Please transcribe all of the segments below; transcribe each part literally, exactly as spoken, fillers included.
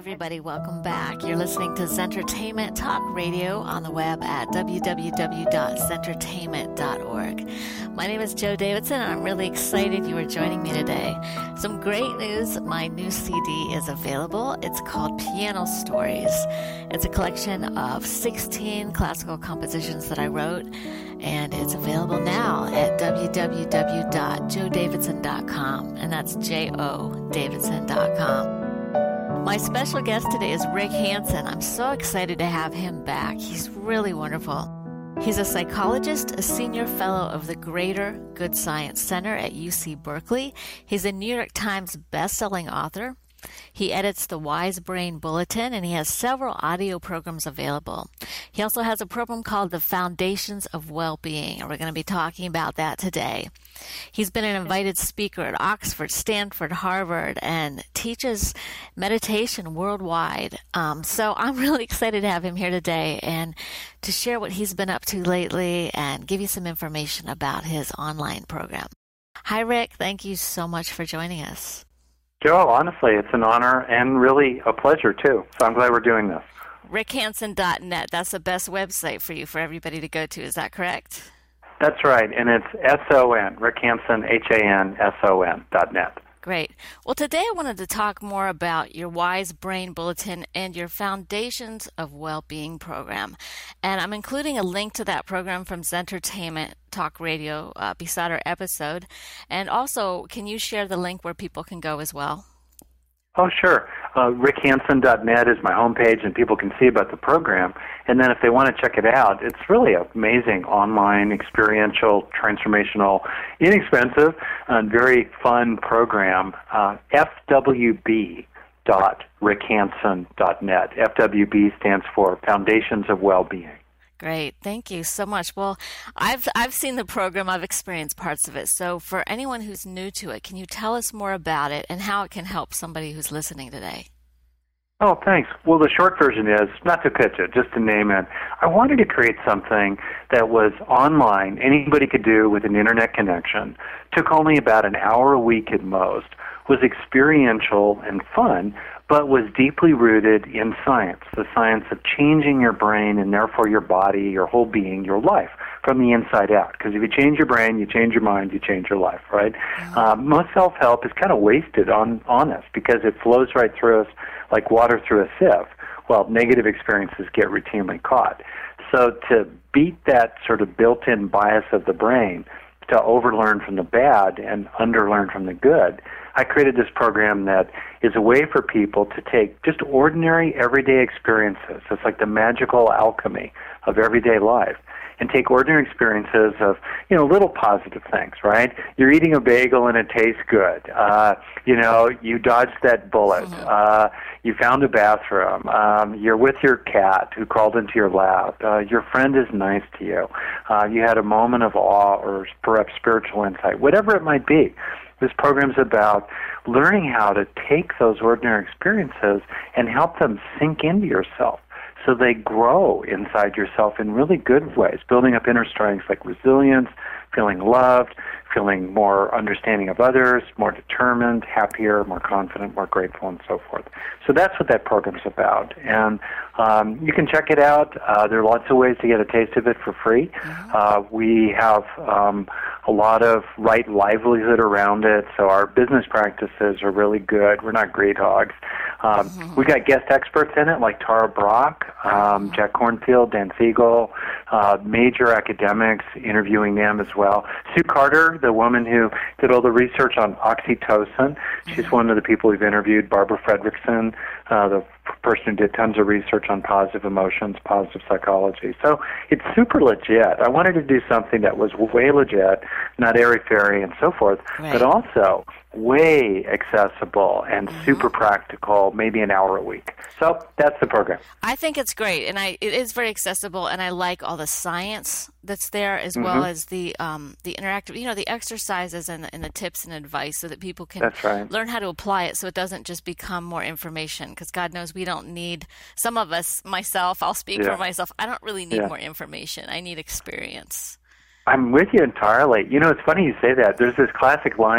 everybody. Welcome back. You're listening to Zentertainment Talk Radio on the web at w w w dot zentertainment dot org. My name is Jo Davidson, and I'm really excited you are joining me today. Some great news. My new C D is available. It's called Piano Stories. It's a collection of sixteen classical compositions that I wrote, and it's available now at w w w dot jo davidson dot com, and that's J O Davidson dot com. My special guest today is Rick Hanson. I'm so excited to have him back. He's really wonderful. He's a psychologist, a senior fellow of the Greater Good Science Center at U C Berkeley. He's a New York Times best-selling author. He edits the Wise Brain Bulletin, and he has several audio programs available. He also has a program called The Foundations of Well-Being, and we're going to be talking about that today. He's been an invited speaker at Oxford, Stanford, Harvard, and teaches meditation worldwide. Um, so I'm really excited to have him here today and to share what he's been up to lately and give you some information about his online program. Hi, Rick. Thank you so much for joining us. Jo, honestly, it's an honor and really a pleasure, too. So I'm glad we're doing this. rick hanson dot net. That's the best website for you, for everybody to go to. Is that correct? That's right, and it's S O N, Rick Hanson, H A N S O N dot net. Great. Well, today I wanted to talk more about your Wise Brain Bulletin and your Foundations of Well-Being program. And I'm including a link to that program from Zentertainment Talk Radio uh, beside our episode. And also, can you share the link where people can go as well? Oh, sure. Uh, rick hanson dot net is my homepage, and people can see about the program. And then if they want to check it out, it's really an amazing online, experiential, transformational, inexpensive, and very fun program. Uh, f w b dot rick hanson dot net. F W B stands for Foundations of Well-Being. Great. Thank you so much. Well, I've I've seen the program. I've experienced parts of it. So for anyone who's new to it, can you tell us more about it and how it can help somebody who's listening today? Oh, thanks. Well, the short version is, not to pitch it, just to name it, I wanted to create something that was online, anybody could do with an internet connection, took only about an hour a week at most, was experiential and fun, but was deeply rooted in science, the science of changing your brain and therefore your body, your whole being, your life from the inside out. Because if you change your brain, you change your mind, you change your life, right? Mm-hmm. Uh, most self-help is kind of wasted on, on us because it flows right through us like water through a sieve. Well, negative experiences get routinely caught. So to beat that sort of built-in bias of the brain, to overlearn from the bad and underlearn from the good, I created this program that is a way for people to take just ordinary, everyday experiences. It's like the magical alchemy of everyday life, and take ordinary experiences of, you know, little positive things, right? You're eating a bagel and it tastes good. Uh, you know, you dodged that bullet. Uh, you found a bathroom. Um, you're with your cat who crawled into your lap. Uh, your friend is nice to you. Uh, you had a moment of awe or perhaps spiritual insight, whatever it might be. This program's about learning how to take those ordinary experiences and help them sink into yourself so they grow inside yourself in really good ways, building up inner strengths like resilience, feeling loved, feeling more understanding of others, more determined, happier, more confident, more grateful, and so forth. So that's what that program's about. And um, you can check it out. Uh, there are lots of ways to get a taste of it for free. Mm-hmm. Uh, we have um, a lot of right livelihood around it, so our business practices are really good. We're not great hogs. Um, mm-hmm. We got guest experts in it like Tara Brach, um, Jack Kornfield, Dan Siegel, uh, major academics, interviewing them as well. Sue Carter, the woman who did all the research on oxytocin, she's mm-hmm. one of the people we've interviewed. Barbara Fredrickson, uh, the person who did tons of research on positive emotions, positive psychology. So it's super legit. I wanted to do something that was way legit, not airy-fairy and so forth, right. but also way accessible and mm-hmm. super practical, maybe an hour a week. So that's the program. I think it's great, and I it is very accessible, and I like all the science that's there as mm-hmm. well as the um, the interactive, you know, the exercises and the, and the tips and advice so that people can that's right. learn how to apply it so it doesn't just become more information, because God knows we don't need, some of us, myself, I'll speak yeah. for myself, I don't really need yeah. more information. I need experience. I'm with you entirely. You know, it's funny you say that. There's this classic line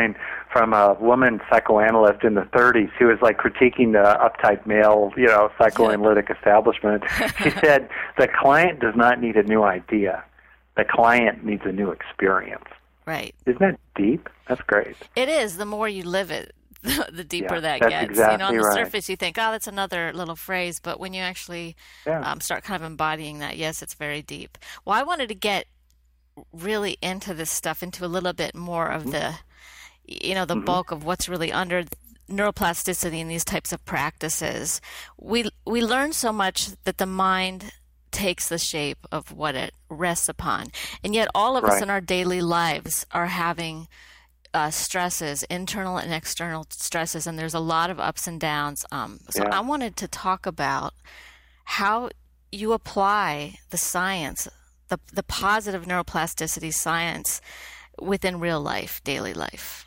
from a woman psychoanalyst in the thirties who was like critiquing the uptight male, you know, psychoanalytic establishment. She said, the client does not need a new idea. The client needs a new experience. Right. Isn't that deep? That's great. It is. The more you live it, the, the deeper yeah, that that's gets. Exactly you know, on the right. surface, you think, oh, that's another little phrase. But when you actually yeah. um, start kind of embodying that, yes, it's very deep. Well, I wanted to get really into this stuff, into a little bit more of mm-hmm. the, you know, the mm-hmm. bulk of what's really under neuroplasticity and these types of practices. We we learn so much that the mind takes the shape of what it rests upon. And yet all of right. us in our daily lives are having uh, stresses, internal and external stresses, and there's a lot of ups and downs. Um, so yeah. I wanted to talk about how you apply the science, the, the positive neuroplasticity science within real life, daily life.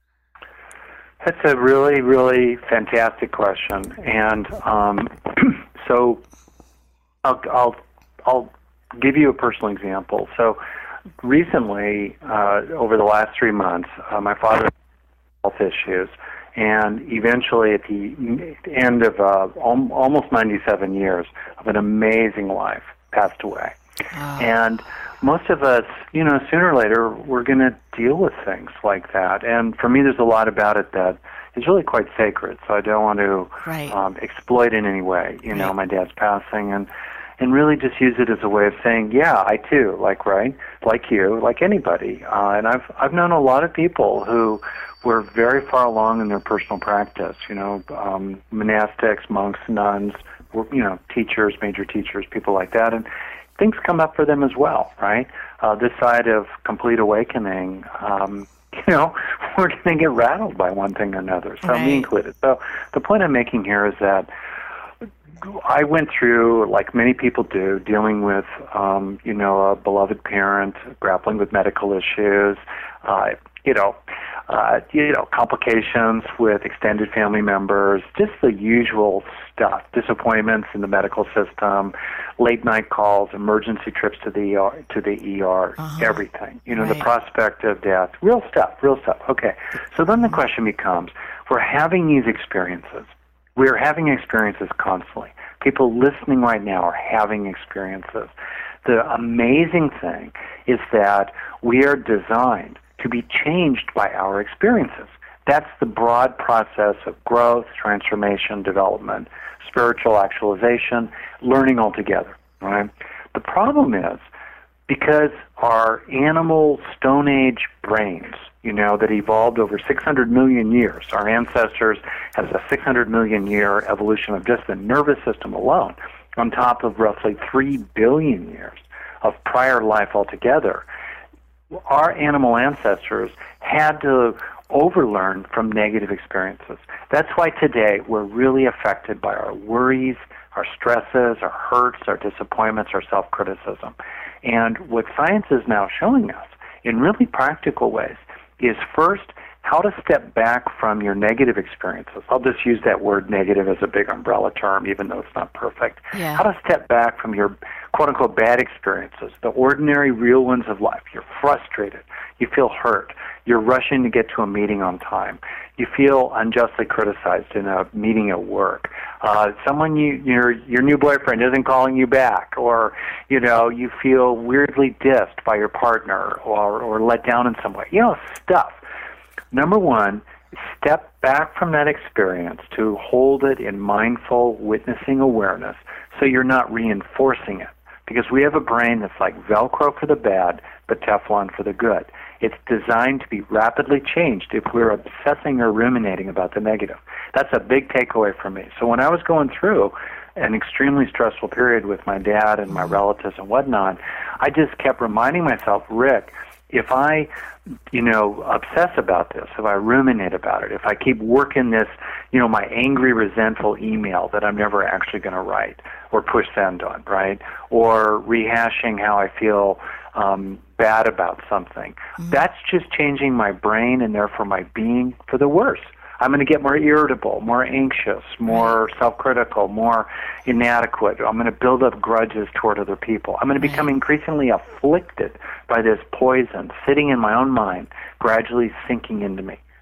That's a really, really fantastic question. And um, so I'll, I'll I'll give you a personal example. So recently, uh, over the last three months, uh, my father had health issues, and eventually, at the end of uh, al- almost ninety-seven years of an amazing life, passed away. Oh. And most of us, you know, sooner or later, we're going to deal with things like that. And for me, there's a lot about it that is really quite sacred. So I don't want to right. um, exploit in any way, you right. know, my dad's passing, and and really just use it as a way of saying, yeah, I too, like, right, like you, like anybody. Uh, and I've I've known a lot of people who were very far along in their personal practice, you know, um, monastics, monks, nuns, you know, teachers, major teachers, people like that. And things come up for them as well, right? Uh, this side of complete awakening, um, you know, we're going to get rattled by one thing or another, so right. me included. So the point I'm making here is that I went through, like many people do, dealing with, um, you know, a beloved parent, grappling with medical issues, uh, you know, uh, you know, complications with extended family members, just the usual stuff, disappointments in the medical system, late night calls, emergency trips to the E R, to the E R, uh-huh. everything. You know, right. the prospect of death, real stuff, real stuff. Okay, so then the question becomes, we're having these experiences. We're having experiences constantly. People listening right now are having experiences. The amazing thing is that we are designed to be changed by our experiences. That's the broad process of growth, transformation, development, spiritual actualization, learning altogether. Right? The problem is, because our animal Stone Age brains, you know, that evolved over six hundred million years, our ancestors has a six hundred million year evolution of just the nervous system alone, on top of roughly three billion years of prior life altogether. Our animal ancestors had to overlearn from negative experiences. That's why today we're really affected by our worries, our stresses, our hurts, our disappointments, our self-criticism. And what science is now showing us in really practical ways is, first, how to step back from your negative experiences. I'll just use that word negative as a big umbrella term, even though it's not perfect. Yeah. How to step back from your quote-unquote bad experiences, the ordinary, real ones of life. You're frustrated. You feel hurt. You're rushing to get to a meeting on time. You feel unjustly criticized in a meeting at work. Uh, someone you your your new boyfriend isn't calling you back, or you know you feel weirdly dissed by your partner, or or let down in some way. You know, stuff. Number one, step back from that experience to hold it in mindful witnessing awareness, so you're not reinforcing it. Because we have a brain that's like Velcro for the bad, but Teflon for the good. It's designed to be rapidly changed if we're obsessing or ruminating about the negative. That's a big takeaway for me. So when I was going through an extremely stressful period with my dad and my relatives and whatnot, I just kept reminding myself, Rick, if I, you know, obsess about this, if I ruminate about it, if I keep working this, you know, my angry, resentful email that I'm never actually going to write or push send on, right? Or rehashing how I feel um, bad about something. Mm-hmm. That's just changing my brain and therefore my being for the worse. I'm going to get more irritable, more anxious, more self-critical, more inadequate. I'm going to build up grudges toward other people. I'm going to become increasingly afflicted by this poison sitting in my own mind, gradually sinking into me.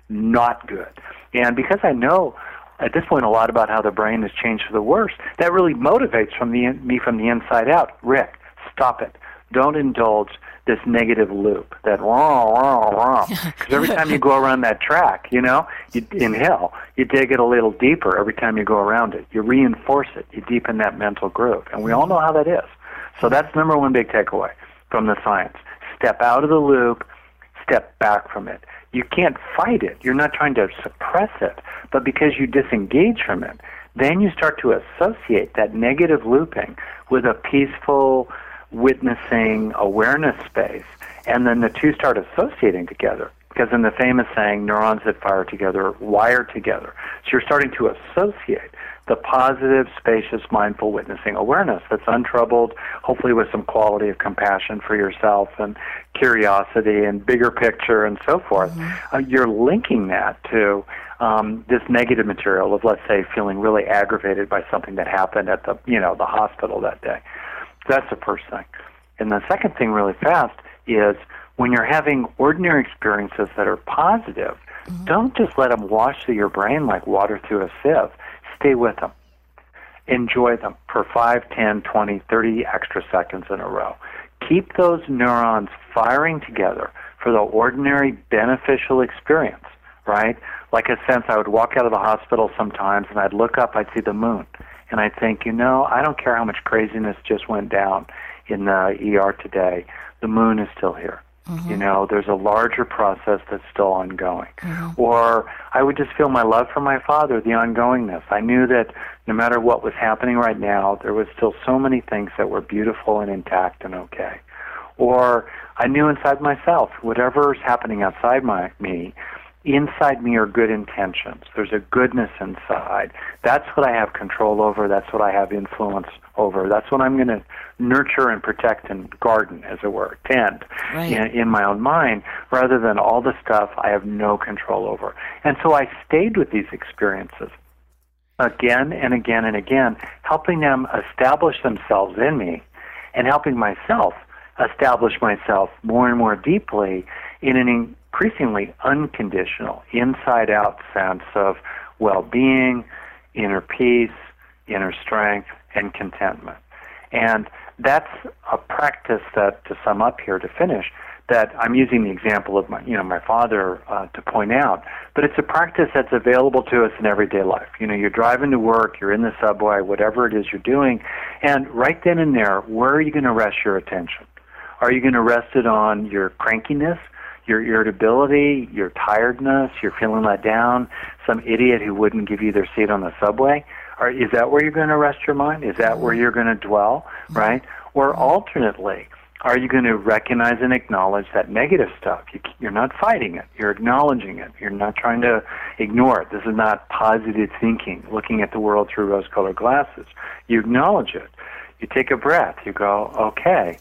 not good. And because I know at this point a lot about how the brain has changed for the worse, that really motivates from the me from the inside out. Rick, stop it. Don't indulge this negative loop, that wah, wah, wah. Because every time you go around that track, you know, you inhale, you dig it a little deeper every time you go around it. You reinforce it. You deepen that mental groove. And we all know how that is. So that's number one big takeaway from the science. Step out of the loop, step back from it. You can't fight it. You're not trying to suppress it. But because you disengage from it, then you start to associate that negative looping with a peaceful, witnessing awareness space, and then the two start associating together. Because in the famous saying, neurons that fire together wire together. So you're starting to associate the positive, spacious, mindful witnessing awareness that's untroubled, hopefully with some quality of compassion for yourself and curiosity and bigger picture and so forth. Mm-hmm. Uh, you're linking that to um, this negative material of, let's say, feeling really aggravated by something that happened at the, you know, the hospital that day. That's the first thing. And the second thing really fast is when you're having ordinary experiences that are positive, mm-hmm. don't just let them wash through your brain like water through a sieve. Stay with them. Enjoy them for five, ten, twenty, thirty extra seconds in a row. Keep those neurons firing together for the ordinary beneficial experience, right? Like a sense I would walk out of the hospital sometimes and I'd look up, I'd see the moon. And I think, you know, I don't care how much craziness just went down in the E R today. The moon is still here. Mm-hmm. You know, there's a larger process that's still ongoing. Mm-hmm. Or I would just feel my love for my father, the ongoingness. I knew that no matter what was happening right now, there was still so many things that were beautiful and intact and okay. Or I knew inside myself, whatever's happening outside my me, inside me are good intentions. There's a goodness inside. That's what I have control over. That's what I have influence over. That's what I'm going to nurture and protect and garden, as it were, tend right. in, in my own mind, rather than all the stuff I have no control over. And so I stayed with these experiences again and again and again, helping them establish themselves in me and helping myself establish myself more and more deeply in an increasingly unconditional, inside-out sense of well-being, inner peace, inner strength, and contentment. And that's a practice that, to sum up here, to finish, that I'm using the example of my, you know, my father uh, to point out, but it's a practice that's available to us in everyday life. You know, you're driving to work, you're in the subway, whatever it is you're doing, and right then and there, where are you going to rest your attention? Are you going to rest it on your crankiness, your irritability, your tiredness, you're feeling let down, some idiot who wouldn't give you their seat on the subway? Or is that where you're going to rest your mind? Is that where you're going to dwell, right? Or alternately, are you going to recognize and acknowledge that negative stuff? You, you're not fighting it. You're acknowledging it. You're not trying to ignore it. This is not positive thinking, looking at the world through rose-colored glasses. You acknowledge it. You take a breath. You go, okay.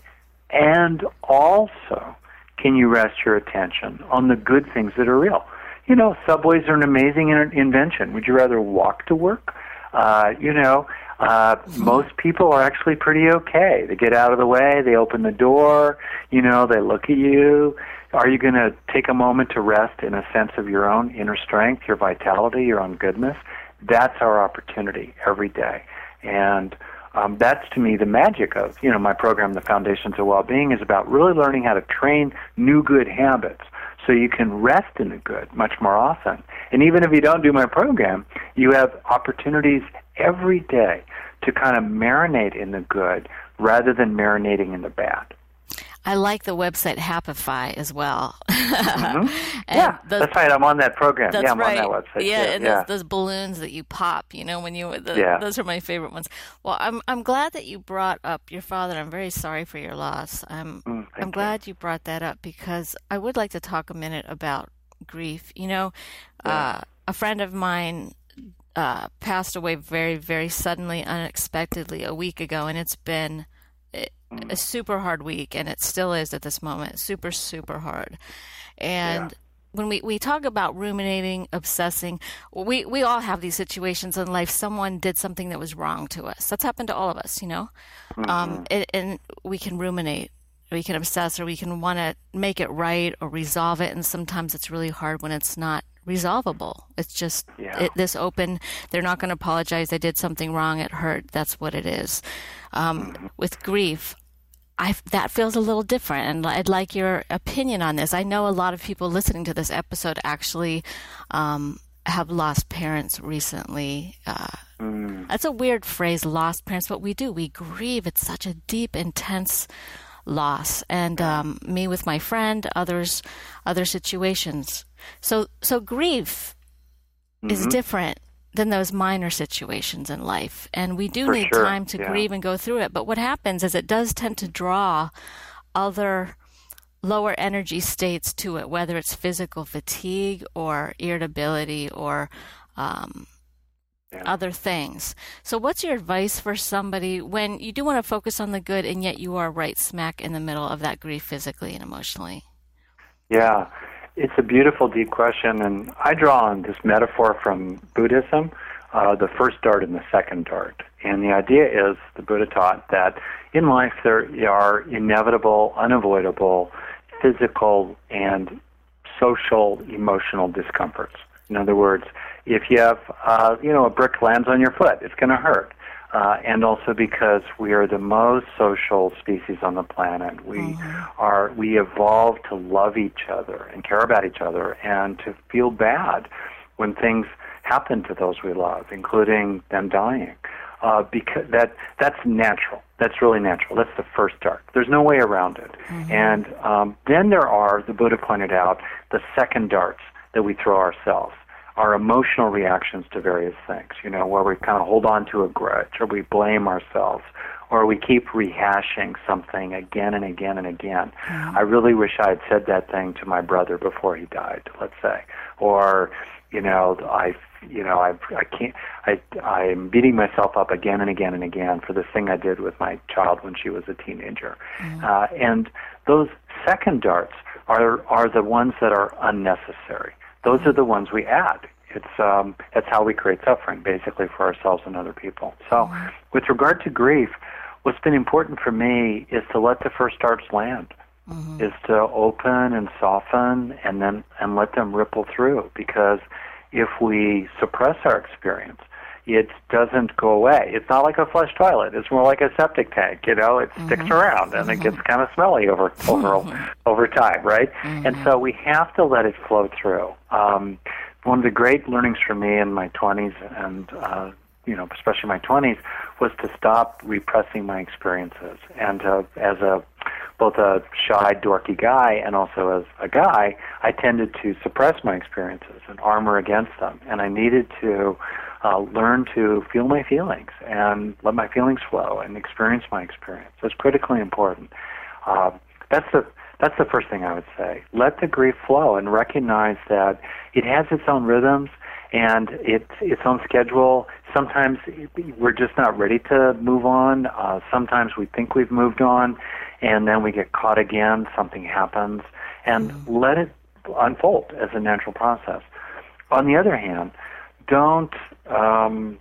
And also, can you rest your attention on the good things that are real? You know, subways are an amazing invention. Would you rather walk to work? Uh, you know, uh, most people are actually pretty okay. They get out of the way, they open the door, you know, they look at you. Are you going to take a moment to rest in a sense of your own inner strength, your vitality, your own goodness? That's our opportunity every day. And um, that's, to me, the magic of, you know, my program, The Foundations of Wellbeing, is about really learning how to train new good habits so you can rest in the good much more often. And even if you don't do my program, you have opportunities every day to kind of marinate in the good rather than marinating in the bad. I like the website Happify as well. Mm-hmm. Yeah, those, that's right. I'm on that program. That's yeah, I'm right. on that website. Yeah, too. and yeah. Those, those balloons that you pop, you know, when you, the, yeah. those are my favorite ones. Well, I'm I'm glad that you brought up your father. I'm very sorry for your loss. I'm mm, I'm glad you. you brought that up because I would like to talk a minute about grief. You know, yeah. uh, a friend of mine uh, passed away very, very suddenly, unexpectedly a week ago, and it's been a super hard week, and it still is at this moment. Super, super hard. And yeah. when we, we talk about ruminating, obsessing, we, we all have these situations in life. Someone did something that was wrong to us. That's happened to all of us, you know? Mm-hmm. Um, it, and we can ruminate, or we can obsess, or we can want to make it right or resolve it. And sometimes it's really hard when it's not resolvable. It's just Yeah. it, this open, they're not going to apologize. They did something wrong. It hurt. That's what it is. Um, Mm-hmm. With grief, I, that feels a little different, and I'd like your opinion on this. I know a lot of people listening to this episode actually um, have lost parents recently. Uh, Mm. That's a weird phrase, lost parents, but we do. We grieve. It's such a deep, intense loss. And um, me with my friend, others, other situations. So, so grief Mm-hmm. is different than those minor situations in life. And we do For need sure. time to Yeah. grieve and go through it. But what happens is it does tend to draw other lower energy states to it, whether it's physical fatigue or irritability or um, Yeah. other things. So what's your advice for somebody when you do want to focus on the good and yet you are right smack in the middle of that grief physically and emotionally? Yeah, it's a beautiful, deep question, and I draw on this metaphor from Buddhism, uh, the first dart and the second dart. And the idea is, the Buddha taught that in life there are inevitable, unavoidable physical and social, emotional discomforts. In other words, if you have, uh, you know, a brick lands on your foot, it's going to hurt. Uh, and also because we are the most social species on the planet. We Mm-hmm. are we evolved to love each other and care about each other and to feel bad when things happen to those we love, including them dying. Uh, because that that's natural. That's really natural. That's the first dart. There's no way around it. Mm-hmm. And um, then there are, the Buddha pointed out, the second darts that we throw ourselves. Our emotional reactions to various things, you know, where we kind of hold on to a grudge, or we blame ourselves, or we keep rehashing something again and again and again. Mm-hmm. I really wish I had said that thing to my brother before he died, let's say. Or, you know, I, you know, I, I can't, I, I'm beating myself up again and again and again for the thing I did with my child when she was a teenager. Mm-hmm. Uh, and those second darts are are the ones that are unnecessary. Those are the ones we add. It's um, it's how we create suffering, basically, for ourselves and other people. So, mm-hmm. with regard to grief, what's been important for me is to let the first darts land, mm-hmm. is to open and soften, and then and let them ripple through. Because if we suppress our experience, it doesn't go away. It's not like a flush toilet. It's more like a septic tank. You know, it mm-hmm. sticks around and mm-hmm. it gets kind of smelly over over mm-hmm. over time, right? Mm-hmm. And so we have to let it flow through. Um, one of the great learnings for me in my twenties and uh, you know, especially my twenties, was to stop repressing my experiences. And uh, as a both a shy, dorky guy and also as a guy, I tended to suppress my experiences and armor against them. And I needed to Uh, learn to feel my feelings and let my feelings flow and experience my experience. That's critically important. Uh, that's the that's the first thing I would say. Let the grief flow and recognize that it has its own rhythms and its its own schedule. Sometimes we're just not ready to move on. Uh, sometimes we think we've moved on, and then we get caught again. Something happens, and mm-hmm. let it unfold as a natural process. On the other hand, don't um,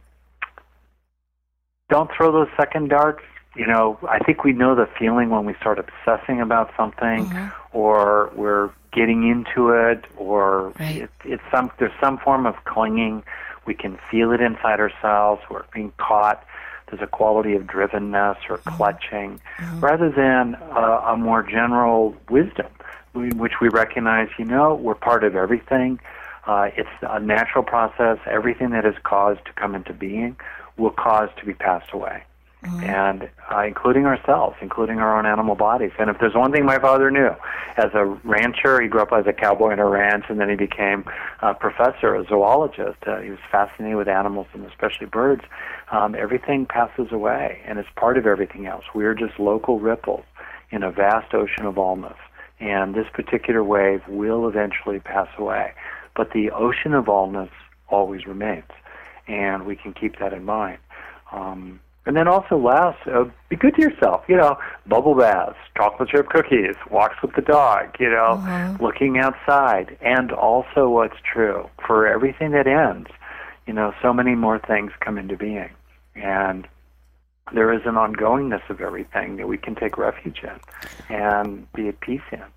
don't throw those second darts. You know, I think we know the feeling when we start obsessing about something, mm-hmm. or we're getting into it, or right. it, it's some there's some form of clinging. We can feel it inside ourselves. We're being caught. There's a quality of drivenness or mm-hmm. clutching, mm-hmm. rather than uh, a more general wisdom, in which we recognize, you know, we're part of everything. Uh, it's a natural process. Everything that is caused to come into being will cause to be passed away, mm-hmm. and uh, including ourselves, including our own animal bodies. And if there's one thing my father knew, as a rancher, he grew up as a cowboy in a ranch, and then he became a professor, a zoologist. Uh, he was fascinated with animals and especially birds. Um, everything passes away, and it's part of everything else. We're just local ripples in a vast ocean of allness, and this particular wave will eventually pass away. But the ocean of allness always remains, and we can keep that in mind. Um, and then also last, uh, be good to yourself. You know, bubble baths, chocolate chip cookies, walks with the dog, you know, mm-hmm. looking outside. And also what's true, for everything that ends, you know, so many more things come into being. And there is an ongoingness of everything that we can take refuge in and be at peace in.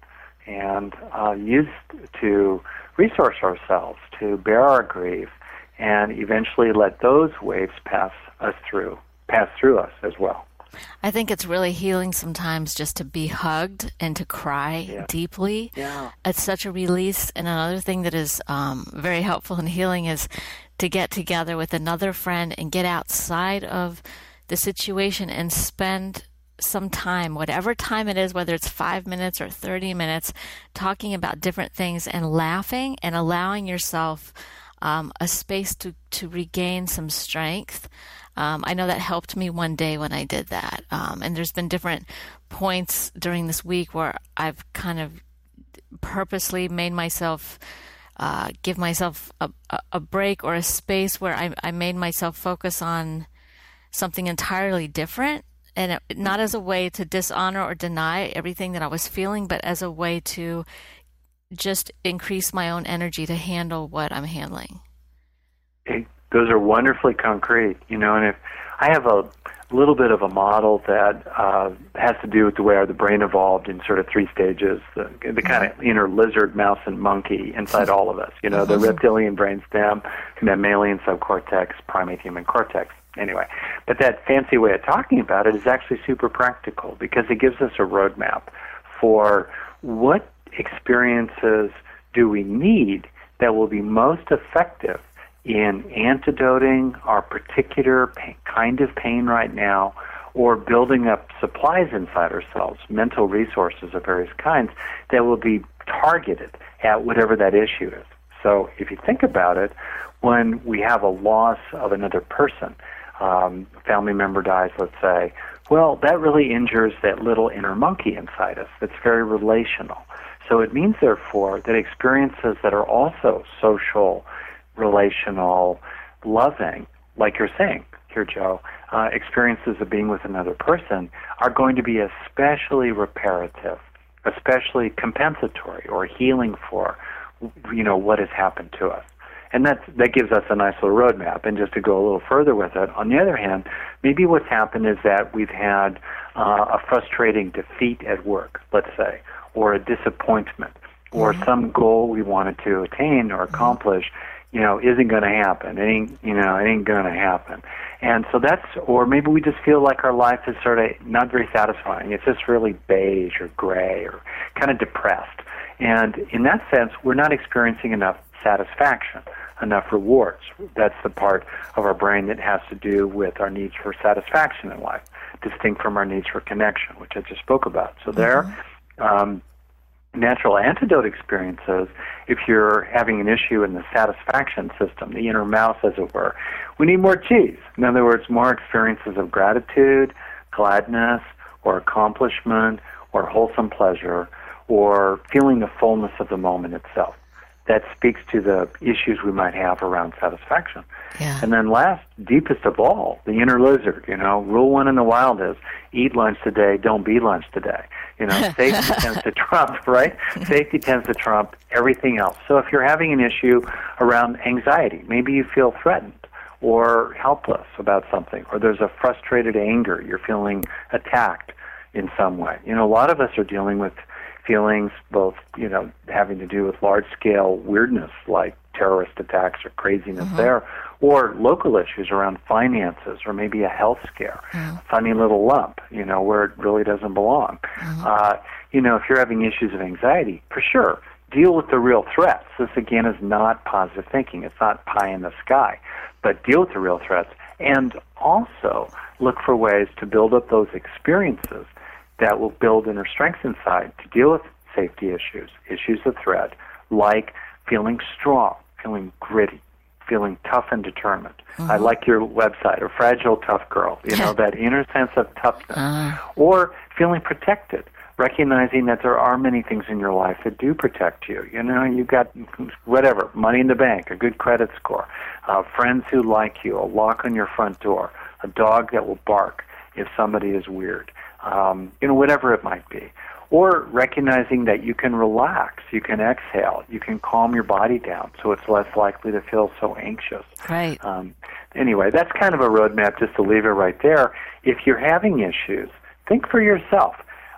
and uh, used to resource ourselves, to bear our grief, and eventually let those waves pass us through, pass through us as well. I think it's really healing sometimes just to be hugged and to cry yeah. deeply. Yeah. It's such a release. And another thing that is um, very helpful in healing is to get together with another friend and get outside of the situation and spend some time, whatever time it is, whether it's five minutes or thirty minutes, talking about different things and laughing and allowing yourself um, a space to, to regain some strength. Um, I know that helped me one day when I did that. Um, and there's been different points during this week where I've kind of purposely made myself uh, give myself a, a break or a space where I, I made myself focus on something entirely different. And it, not as a way to dishonor or deny everything that I was feeling, but as a way to just increase my own energy to handle what I'm handling. It, those are wonderfully concrete, you know, and if I have a little bit of a model that uh, has to do with the way the brain evolved in sort of three stages, the, the kind of inner lizard, mouse, and monkey inside all of us, you know, the reptilian brainstem, mammalian subcortex, primate human cortex. Anyway, but that fancy way of talking about it is actually super practical because it gives us a roadmap for what experiences do we need that will be most effective in antidoting our particular pain, kind of pain right now, or building up supplies inside ourselves, mental resources of various kinds that will be targeted at whatever that issue is. So if you think about it, when we have a loss of another person, um, a family member dies, let's say, well, that really injures that little inner monkey inside us that's very relational. So it means, therefore, that experiences that are also social, relational, loving, like you're saying here, Joe, uh, experiences of being with another person are going to be especially reparative, especially compensatory or healing for, you know, what has happened to us. And that's, that gives us a nice little roadmap. And just to go a little further with it, on the other hand, maybe what's happened is that we've had uh, a frustrating defeat at work, let's say, or a disappointment, or mm-hmm. some goal we wanted to attain or accomplish, you know, isn't going to happen. It ain't, you know, it ain't going to happen. And so that's, or maybe we just feel like our life is sort of not very satisfying. It's just really beige or gray or kind of depressed. And in that sense, we're not experiencing enough satisfaction, enough rewards. That's the part of our brain that has to do with our needs for satisfaction in life, distinct from our needs for connection, which I just spoke about. So there, mm-hmm. um, natural antidote experiences, if you're having an issue in the satisfaction system, the inner mouse, as it were, we need more cheese. In other words, more experiences of gratitude, gladness, or accomplishment, or wholesome pleasure, or feeling the fullness of the moment itself. That speaks to the issues we might have around satisfaction. Yeah. And then last, deepest of all, the inner lizard, you know, rule one in the wild is eat lunch today, don't be lunch today. You know, safety tends to trump, right? Safety tends to trump everything else. So if you're having an issue around anxiety, maybe you feel threatened or helpless about something, or there's a frustrated anger, you're feeling attacked in some way. You know, a lot of us are dealing with feelings both, you know, having to do with large-scale weirdness like terrorist attacks or craziness mm-hmm. there, or local issues around finances or maybe a health scare, mm-hmm. a funny little lump, you know, where it really doesn't belong. Mm-hmm. Uh, you know, if you're having issues of anxiety, for sure, deal with the real threats. This, again, is not positive thinking. It's not pie in the sky, but deal with the real threats and also look for ways to build up those experiences that will build inner strength inside to deal with safety issues, issues of threat, like feeling strong, feeling gritty, feeling tough and determined. Mm-hmm. I like your website, a fragile, tough girl, you know, that inner sense of toughness. Uh. Or feeling protected, recognizing that there are many things in your life that do protect you. You know, you've got whatever, money in the bank, a good credit score, uh, friends who like you, a lock on your front door, a dog that will bark if somebody is weird. Um, you know, whatever it might be. Or recognizing that you can relax, you can exhale, you can calm your body down so it's less likely to feel so anxious. Right. Um, anyway, that's kind of a roadmap just to leave it right there. If you're having issues, think for yourself.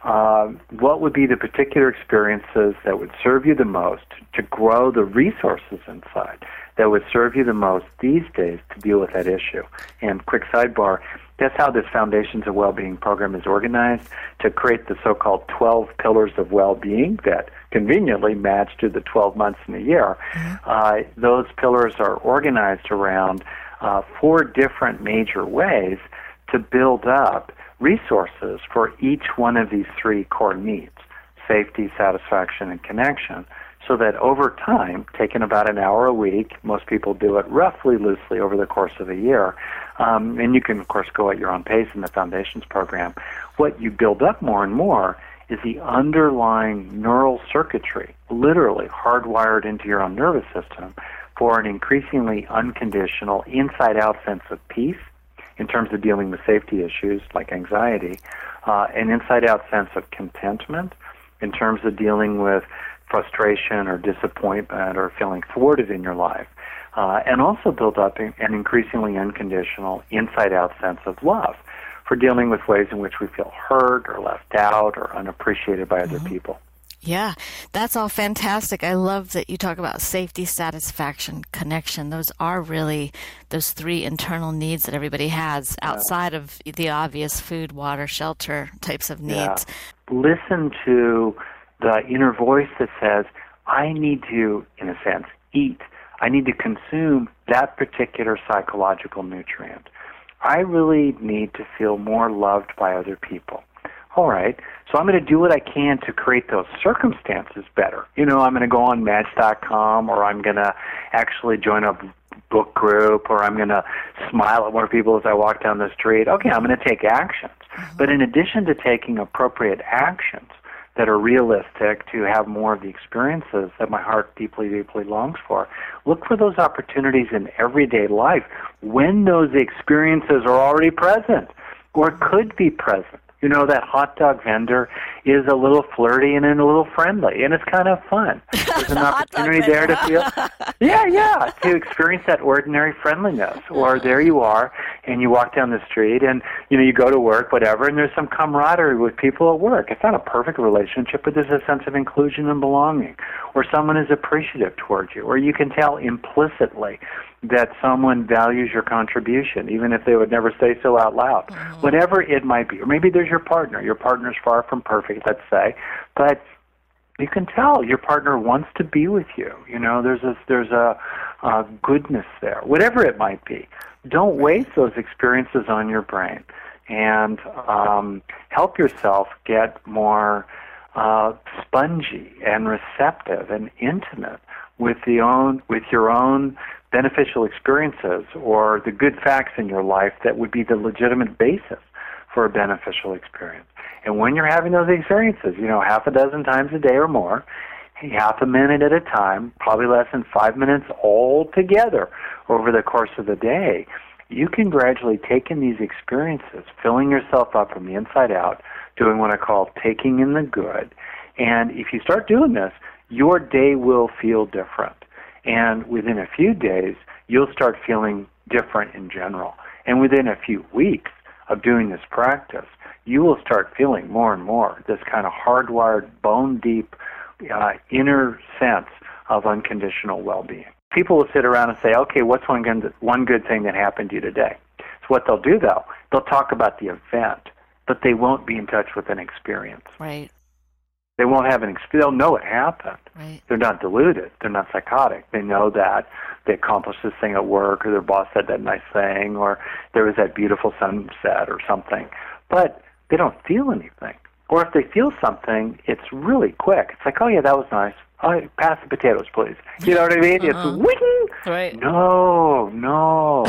uh, what would be the particular experiences that would serve you the most to grow the resources inside that would serve you the most these days to deal with that issue. And quick sidebar, that's how this Foundations of Wellbeing program is organized, to create the so-called twelve pillars of well-being that conveniently match to the twelve months in a year. Mm-hmm. Uh, those pillars are organized around uh, four different major ways to build up resources for each one of these three core needs, safety, satisfaction, and connection, so that over time, taking about an hour a week, most people do it roughly loosely over the course of a year, um, and you can, of course, go at your own pace in the Foundations program. What you build up more and more is the underlying neural circuitry, literally hardwired into your own nervous system, for an increasingly unconditional, inside-out sense of peace in terms of dealing with safety issues like anxiety, uh, an inside-out sense of contentment in terms of dealing with frustration or disappointment or feeling thwarted in your life, uh, and also build up an increasingly unconditional, inside-out sense of love for dealing with ways in which we feel hurt or left out or unappreciated by other mm-hmm. people. Yeah, that's all fantastic. I love that you talk about safety, satisfaction, connection. Those are really those three internal needs that everybody has outside yeah. of the obvious food, water, shelter types of needs. Yeah. Listen to the inner voice that says, I need to, in a sense, eat. I need to consume that particular psychological nutrient. I really need to feel more loved by other people. All right, so I'm going to do what I can to create those circumstances better. You know, I'm going to go on Match dot com, or I'm going to actually join a book group, or I'm going to smile at more people as I walk down the street. Okay, I'm going to take actions. Mm-hmm. But in addition to taking appropriate actions that are realistic to have more of the experiences that my heart deeply, deeply longs for, look for those opportunities in everyday life when those experiences are already present or could be present. You know, that hot dog vendor is a little flirty and a little friendly, and it's kind of fun. There's an opportunity there to feel, yeah, yeah, to experience that ordinary friendliness. Or there you are, and you walk down the street, and, you know, you go to work, whatever, and there's some camaraderie with people at work. It's not a perfect relationship, but there's a sense of inclusion and belonging. Or someone is appreciative towards you, or you can tell implicitly that someone values your contribution, even if they would never say so out loud. Mm-hmm. Whatever it might be. Or maybe there's your partner. Your partner's far from perfect, let's say, but you can tell your partner wants to be with you. You know, there's a, there's a, a goodness there. Whatever it might be. Don't waste those experiences on your brain, and um, help yourself get more uh, spongy and receptive and intimate with the own with your own beneficial experiences or the good facts in your life that would be the legitimate basis for a beneficial experience. And when you're having those experiences, you know, half a dozen times a day or more, half a minute at a time, probably less than five minutes all together over the course of the day, you can gradually take in these experiences, filling yourself up from the inside out, doing what I call taking in the good. And if you start doing this, your day will feel different. And within a few days, you'll start feeling different in general. And within a few weeks of doing this practice, you will start feeling more and more this kind of hardwired, bone-deep, uh, inner sense of unconditional well-being. People will sit around and say, okay, what's one good, one good thing that happened to you today? So what they'll do, though, they'll talk about the event, but they won't be in touch with an experience. Right. They won't have an experience. They'll know it happened. Right. They're not deluded. They're not psychotic. They know that they accomplished this thing at work, or their boss said that nice thing, or there was that beautiful sunset or something. But they don't feel anything. Or if they feel something, it's really quick. It's like, oh, yeah, that was nice. Oh, pass the potatoes, please. You know what I mean? Uh-huh. It's wing. Right. No, no.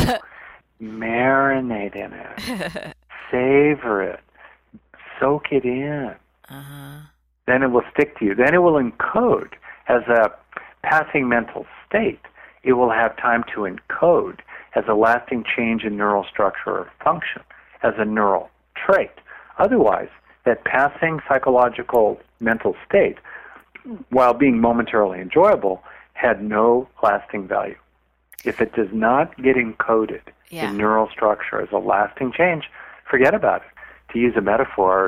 Marinate in it. Savor it. Soak it in. Uh-huh. Then it will stick to you. Then it will encode as a passing mental state. It will have time to encode as a lasting change in neural structure or function, as a neural trait. Otherwise, that passing psychological mental state, while being momentarily enjoyable, had no lasting value. If it does not get encoded yeah. in neural structure as a lasting change, forget about it. To use a metaphor, and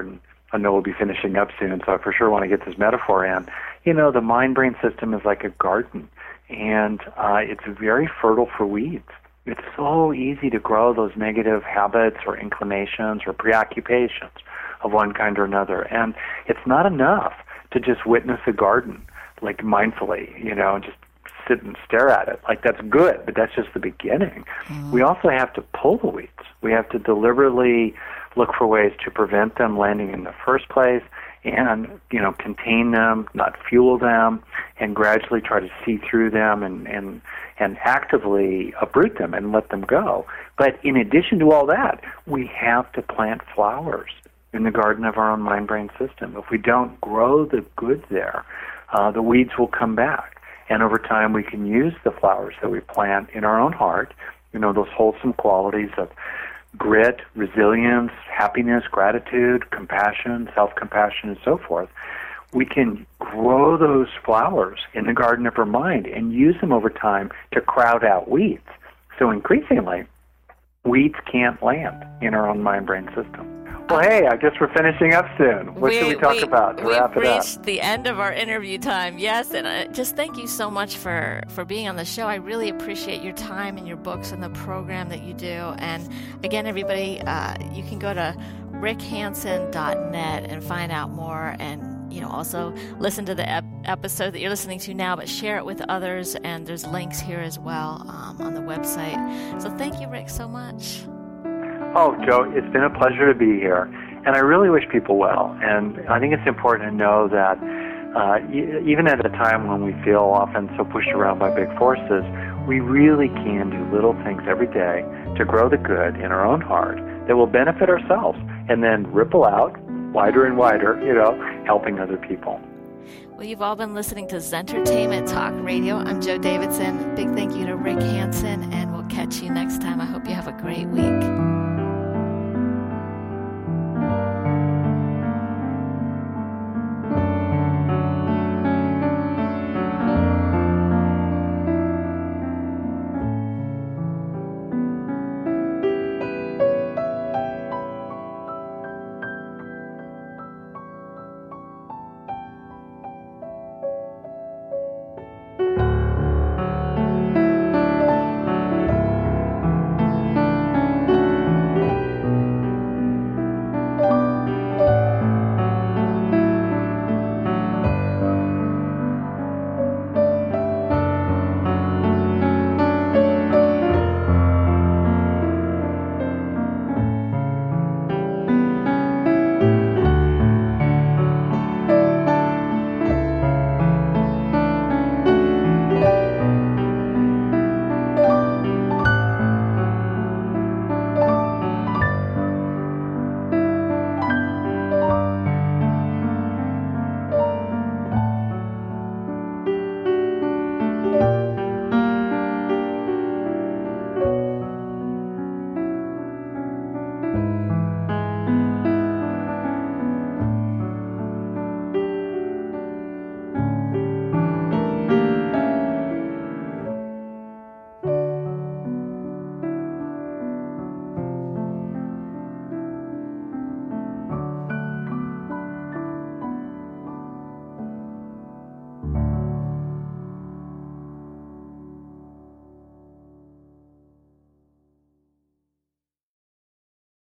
I know we'll be finishing up soon, so I for sure want to get this metaphor in. You know, the mind-brain system is like a garden, and uh, it's very fertile for weeds. It's so easy to grow those negative habits or inclinations or preoccupations of one kind or another. And it's not enough to just witness a garden, like mindfully, you know, and just sit and stare at it. Like, that's good, but that's just the beginning. Mm. We also have to pull the weeds. We have to deliberately look for ways to prevent them landing in the first place and, you know, contain them, not fuel them, and gradually try to see through them and, and, and actively uproot them and let them go. But in addition to all that, we have to plant flowers in the garden of our own mind-brain system. If we don't grow the good there, uh, the weeds will come back. And over time, we can use the flowers that we plant in our own heart, you know, those wholesome qualities of grit, resilience, happiness, gratitude, compassion, self-compassion, and so forth. We can grow those flowers in the garden of our mind and use them over time to crowd out weeds. So increasingly, weeds can't land in our own mind-brain system. Well, hey, I guess we're finishing up soon. What we, should we talk we, about to wrap it up? We've reached the end of our interview time, yes, and I just thank you so much for, for being on the show. I really appreciate your time and your books and the program that you do. And again, everybody, uh, you can go to rick hanson dot net and find out more, and you know, also listen to the ep- episode that you're listening to now, but share it with others, and there's links here as well um, on the website. So thank you, Rick, so much. Oh, Joe, it's been a pleasure to be here, and I really wish people well. And I think it's important to know that uh, e- even at a time when we feel often so pushed around by big forces, we really can do little things every day to grow the good in our own heart that will benefit ourselves and then ripple out wider and wider, you know, helping other people. Well, you've all been listening to Zentertainment Talk Radio. I'm Joe Davidson. Big thank you to Rick Hanson, and we'll catch you next time. I hope you have a great week.